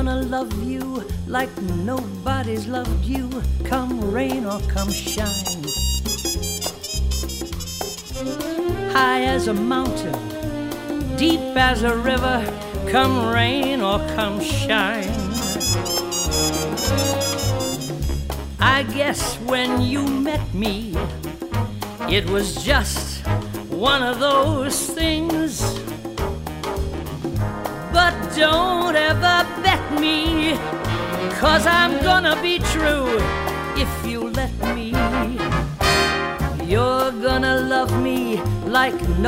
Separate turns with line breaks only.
gonna love you like nobody's loved you, come rain or come shine. High as a mountain, deep as a river, come rain or come shine. I guess when you met me, it was just one of those things. But don't ever bet me, 'cause I'm gonna be true if you let me. You're gonna love me like